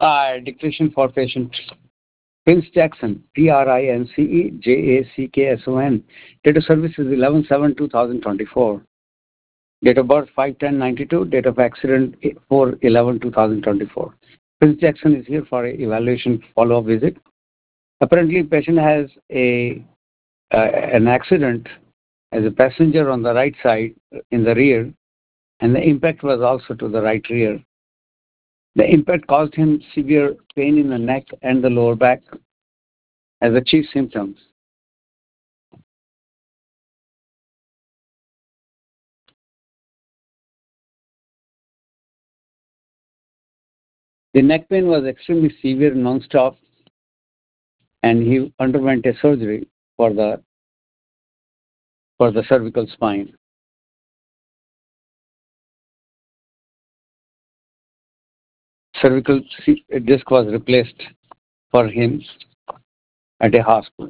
Dictation for patient Prince Jackson, PRINCEJACKSON. Date of service is 11/7/2024. Date of birth 5/10/92. Date of accident 4/11/2024. Prince Jackson is here for an evaluation follow-up visit. Apparently, patient has an accident as a passenger on the right side in the rear, and the impact was also to the right rear. The impact caused him severe pain in the neck and the lower back as the chief symptoms. The neck pain was extremely severe, non-stop, and he underwent a surgery for the cervical spine. Cervical disc was replaced for him at a hospital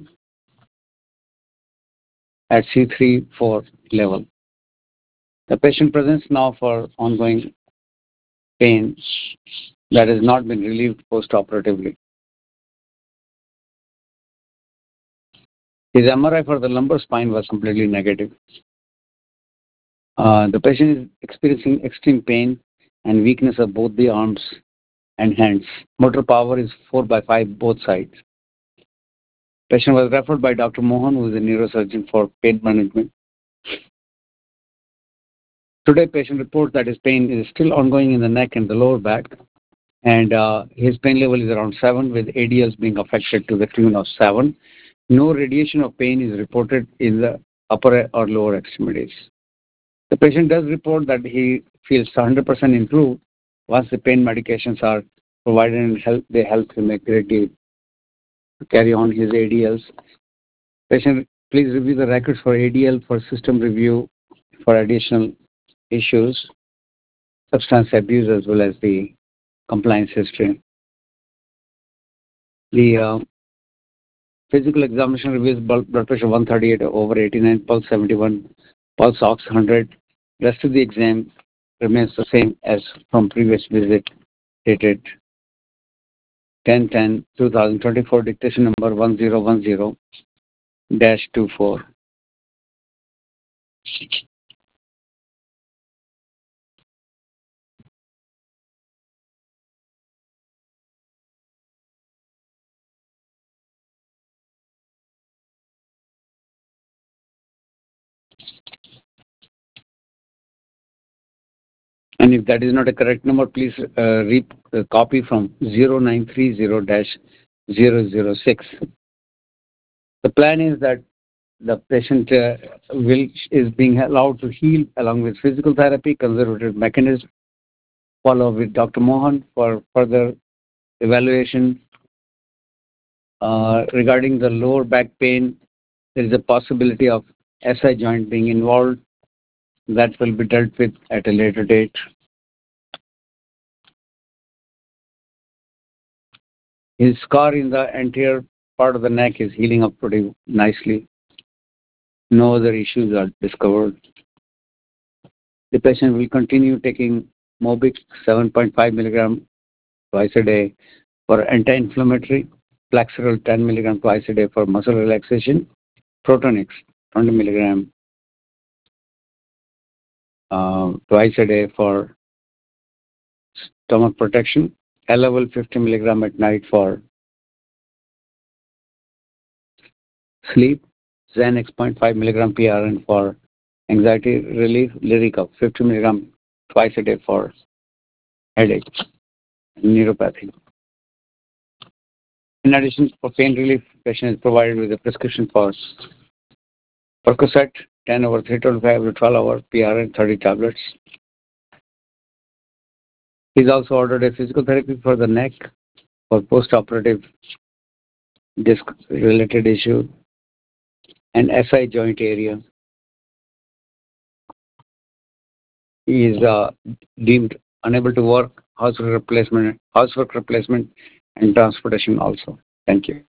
at C3-4 level. The patient presents now for ongoing pain that has not been relieved post-operatively. His MRI for the lumbar spine was completely negative. The patient is experiencing extreme pain and weakness of both the arms and hands. Motor power is 4/5 both sides. Patient was referred by Dr. Mohan, who is a neurosurgeon, for pain management. Today, patient reports that his pain is still ongoing in the neck and the lower back, and his pain level is around 7, with ADLs being affected to the tune of 7. No radiation of pain is reported in the upper or lower extremities. The patient does report that he feels 100% improved once the pain medications are provided and they help him a great deal to carry on his ADLs. Patient, please review the records for ADL for system review for additional issues, substance abuse, as well as the compliance history. The physical examination reveals blood pressure 138 over 89, pulse 71, pulse ox 100. Rest of the exam remains the same as from previous visit, dated 10/10/2024, dictation number 1010-24. And if that is not a correct number, please copy from 0930-006. The plan is that the patient is being allowed to heal along with physical therapy, conservative mechanism, follow with Dr. Mohan for further evaluation. Regarding the lower back pain, there is a possibility of SI joint being involved. That will be dealt with at a later date. His scar in the anterior part of the neck is healing up pretty nicely. No other issues are discovered. The patient will continue taking Mobic 7.5 milligram twice a day for anti-inflammatory, Flexeril 10 milligram twice a day for muscle relaxation, Protonix 20 milligram twice a day for stomach protection, L-level 50 milligram at night for sleep, Xanax 0.5 milligram PRN for anxiety relief, Lyrica 50 milligram twice a day for headache, neuropathy. In addition, for pain relief, patient is provided with a prescription for Percocet 10 over 325 every 12 hours, PRN 30 tablets. He's also ordered a physical therapy for the neck for post-operative disc-related issue and SI joint area. He is deemed unable to work, housework replacement, and transportation also. Thank you.